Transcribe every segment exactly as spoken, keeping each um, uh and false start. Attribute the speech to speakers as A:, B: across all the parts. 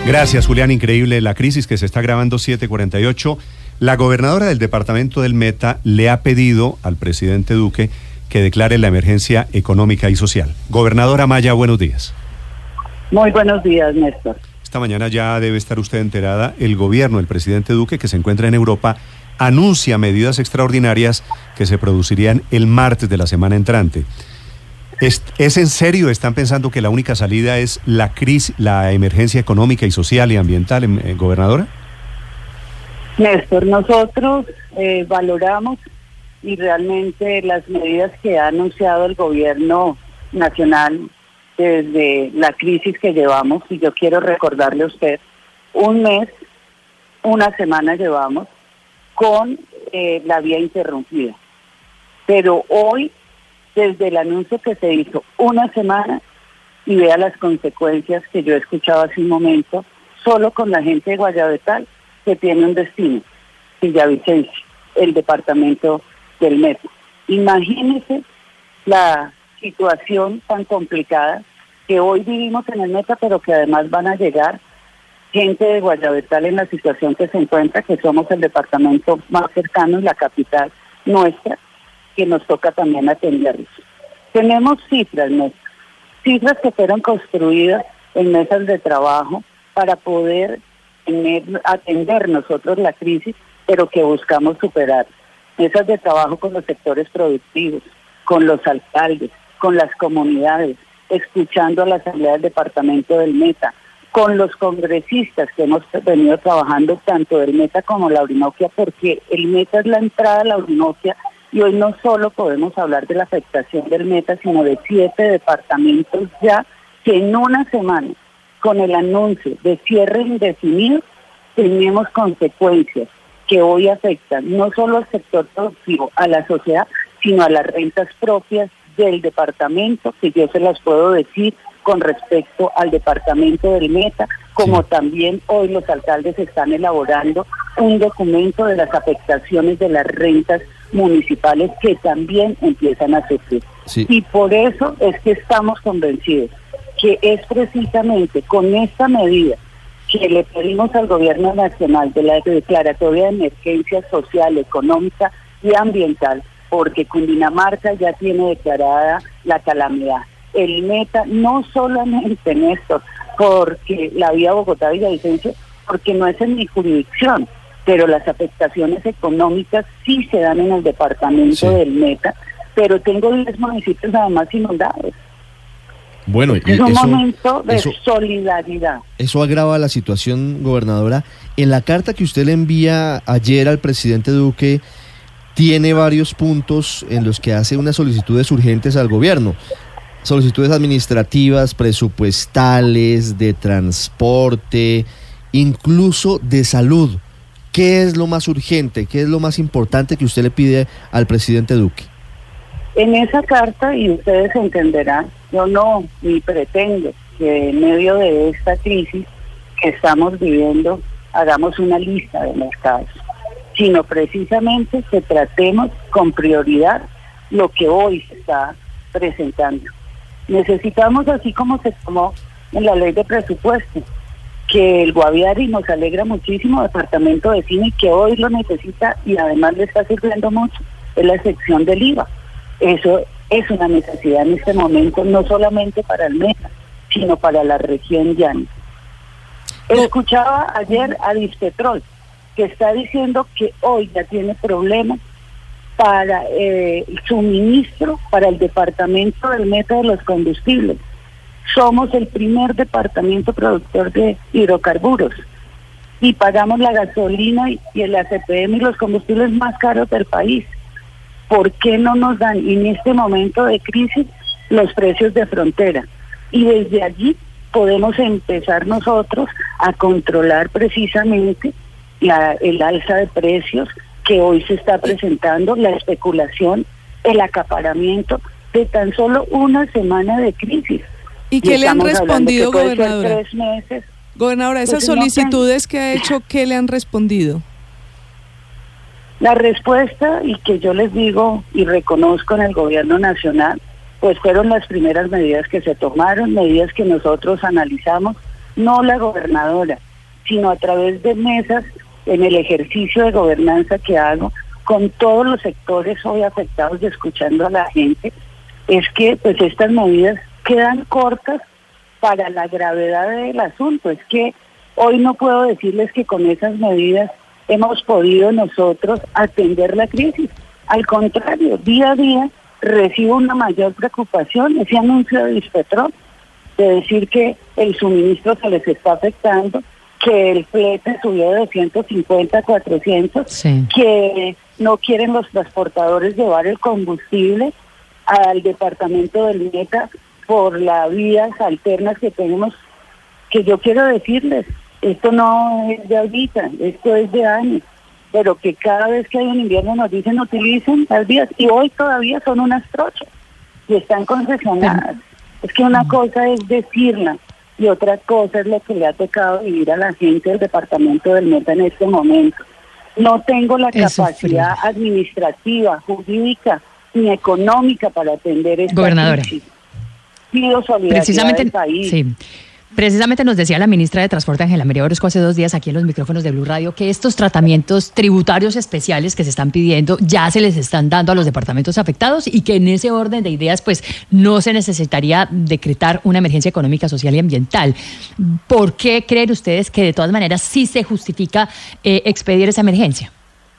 A: Gracias, Julián. Increíble la crisis que se está agravando. Siete cuarenta y ocho. La gobernadora del departamento del Meta le ha pedido al presidente Duque que declare la emergencia económica y social. Gobernadora Maya, buenos días.
B: Muy buenos días, Néstor.
A: Esta mañana ya debe estar usted enterada. El gobierno, el presidente Duque, que se encuentra en Europa, anuncia medidas extraordinarias que se producirían el martes de la semana entrante. ¿Es, ¿Es en serio? ¿Están pensando que la única salida es la crisis, la emergencia económica y social y ambiental, eh, gobernadora?
B: Néstor, nosotros eh, valoramos y realmente las medidas que ha anunciado el gobierno nacional desde la crisis que llevamos, y yo quiero recordarle a usted, un mes, una semana llevamos con eh, la vía interrumpida. Pero hoy, desde el anuncio que se hizo una semana, y vea las consecuencias que yo escuchaba hace un momento, solo con la gente de Guayabetal, que tiene un destino, Villavicencio, el departamento del Meta. Imagínese la situación tan complicada que hoy vivimos en el Meta, pero que además van a llegar gente de Guayabetal en la situación que se encuentra, que somos el departamento más cercano y la capital nuestra, que nos toca también atenderlos. Tenemos cifras, nuestras, cifras que fueron construidas en mesas de trabajo para poder tener, atender nosotros la crisis, pero que buscamos superar. Mesas de trabajo con los sectores productivos, con los alcaldes, con las comunidades, escuchando a la Asamblea del Departamento del Meta, con los congresistas que hemos venido trabajando tanto del Meta como la Orinoquia, porque el Meta es la entrada a la Orinoquia, y hoy no solo podemos hablar de la afectación del Meta, sino de siete departamentos ya que en una semana, con el anuncio de cierre indefinido, tenemos consecuencias que hoy afectan no solo al sector productivo, a la sociedad, sino a las rentas propias del departamento, que yo se las puedo decir con respecto al departamento del Meta, como sí. También hoy los alcaldes están elaborando un documento de las afectaciones de las rentas municipales que también empiezan a sufrir. Sí. Y por eso es que estamos convencidos que es precisamente con esta medida que le pedimos al gobierno nacional de la declaratoria de emergencia social, económica y ambiental, porque Cundinamarca ya tiene declarada la calamidad. El Meta no solamente en esto, porque la vía Bogotá-Villavicencio, porque no es en mi jurisdicción, pero las afectaciones económicas sí se dan en el departamento sí. del Meta, pero tengo diez municipios además inundados.
C: Bueno, y
B: es un
C: eso,
B: momento de
C: eso,
B: solidaridad.
C: Eso agrava la situación, gobernadora. En la carta que usted le envía ayer al presidente Duque, tiene varios puntos en los que hace unas solicitudes urgentes al gobierno. Solicitudes administrativas, presupuestales, de transporte, incluso de salud. ¿Qué es lo más urgente? ¿Qué es lo más importante que usted le pide al presidente Duque?
B: En esa carta, y ustedes entenderán, yo no ni pretendo que en medio de esta crisis que estamos viviendo hagamos una lista de mercados, sino precisamente que tratemos con prioridad lo que hoy se está presentando. Necesitamos, así como se tomó en la ley de presupuesto, que el Guaviare, nos alegra muchísimo, departamento vecino, y que hoy lo necesita y además le está sirviendo mucho, es la excepción del I V A. Eso es una necesidad en este momento, no solamente para el Meta, sino para la región llana. Escuchaba ayer a Dispetrol, que está diciendo que hoy ya tiene problemas para eh, el suministro para el departamento del Meta de los combustibles. Somos el primer departamento productor de hidrocarburos y pagamos la gasolina y el A C P M y los combustibles más caros del país. ¿Por qué no nos dan en este momento de crisis los precios de frontera? Y desde allí podemos empezar nosotros a controlar precisamente la, el alza de precios que hoy se está presentando, la especulación, el acaparamiento de tan solo una semana de crisis.
D: ¿Y qué le han respondido, gobernadora?
B: Tres meses.
D: Gobernadora, esas solicitudes que ha hecho, ¿qué le han respondido?
B: La respuesta, y que yo les digo y reconozco en el gobierno nacional, pues fueron las primeras medidas que se tomaron, medidas que nosotros analizamos, no la gobernadora, sino a través de mesas en el ejercicio de gobernanza que hago con todos los sectores hoy afectados y escuchando a la gente, es que pues estas medidas quedan cortas para la gravedad del asunto. Es que hoy no puedo decirles que con esas medidas hemos podido nosotros atender la crisis. Al contrario, día a día recibo una mayor preocupación, ese anuncio de Dispetrol, de decir que el suministro se les está afectando, que el flete subió de doscientos cincuenta a cuatrocientos, sí. Que no quieren los transportadores llevar el combustible al departamento del Meta por las vías alternas que tenemos, que yo quiero decirles, esto no es de ahorita, esto es de años, pero que cada vez que hay un invierno nos dicen utilicen las vías, y hoy todavía son unas trochas y están concesionadas. Es que una cosa es decirla y otra cosa es lo que le ha tocado vivir a la gente del departamento del Meta en este momento. No tengo la Eso capacidad frío. administrativa, jurídica ni económica para atender esta
E: Gobernadora.
B: crisis. Pido solidaridad
E: Precisamente,
B: del país.
E: Sí. Precisamente nos decía la ministra de Transporte, Ángela María Orozco, hace dos días aquí en los micrófonos de Blue Radio, que estos tratamientos tributarios especiales que se están pidiendo ya se les están dando a los departamentos afectados y que en ese orden de ideas pues no se necesitaría decretar una emergencia económica, social y ambiental. ¿Por qué creen ustedes que de todas maneras sí se justifica eh, expedir esa emergencia?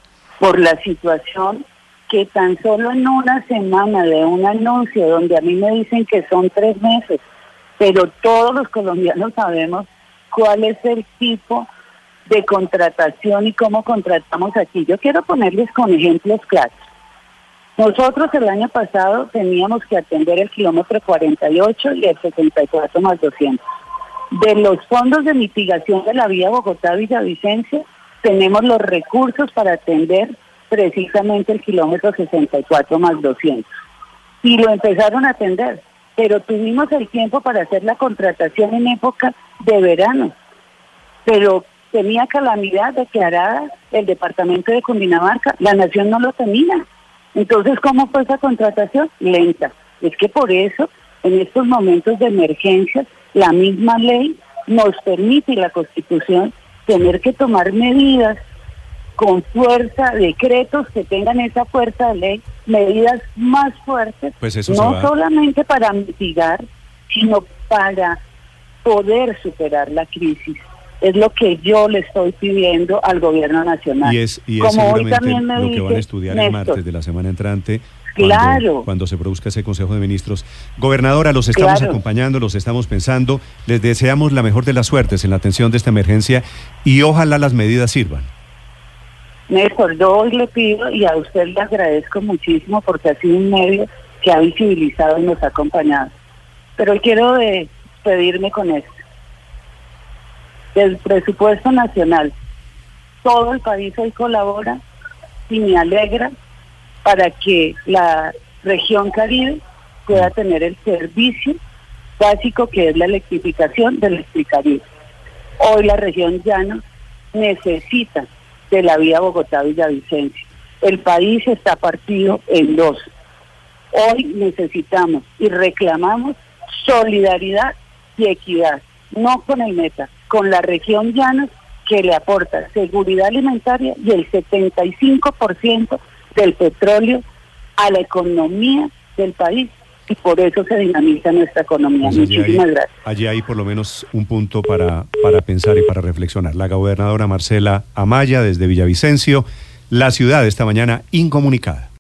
B: Por la situación que tan solo en una semana de un anuncio donde a mí me dicen que son tres meses, pero todos los colombianos sabemos cuál es el tipo de contratación y cómo contratamos aquí. Yo quiero ponerles con ejemplos claros. Nosotros el año pasado teníamos que atender el kilómetro cuarenta y ocho y el setenta y cuatro más doscientos. De los fondos de mitigación de la vía Bogotá-Villavicencio, tenemos los recursos para atender precisamente el kilómetro sesenta y cuatro más doscientos. Y lo empezaron a atender, pero tuvimos el tiempo para hacer la contratación en época de verano. Pero tenía calamidad declarada el departamento de Cundinamarca, la nación no lo tenía. Entonces, ¿cómo fue esa contratación? Lenta. Es que por eso, en estos momentos de emergencia, la misma ley nos permite, y la Constitución, tener que tomar medidas con fuerza, decretos que tengan esa fuerza de ley, medidas más fuertes,
A: pues eso
B: no solamente para mitigar, sino para poder superar la crisis. Es lo que yo le estoy pidiendo al gobierno nacional.
A: Y es, y es
B: Como
A: seguramente
B: hoy también me
A: lo
B: dice,
A: que van a estudiar
B: Néstor,
A: el martes de la semana entrante,
B: claro,
A: cuando, cuando se produzca ese Consejo de Ministros. Gobernadora, los estamos
B: claro.
A: acompañando, los estamos pensando, les deseamos la mejor de las suertes en la atención de esta emergencia y ojalá las medidas sirvan.
B: Néstor, yo hoy le pido y a usted le agradezco muchísimo porque ha sido un medio que ha visibilizado y nos ha acompañado. Pero hoy quiero despedirme con esto. Del presupuesto nacional, todo el país hoy colabora y me alegra para que la región Caribe pueda tener el servicio básico que es la electrificación del Electricaribe. Hoy la región Llanos necesita de la vía Bogotá-Villavicencio. El país está partido en dos. Hoy necesitamos y reclamamos solidaridad y equidad, no con el Meta, con la región Llanos, que le aporta seguridad alimentaria y el setenta y cinco por ciento del petróleo a la economía del país, y por eso se dinamiza nuestra economía. Pues Muchísimas
A: hay,
B: gracias.
A: Allí hay por lo menos un punto para, para pensar y para reflexionar. La gobernadora Marcela Amaya desde Villavicencio, la ciudad esta mañana incomunicada.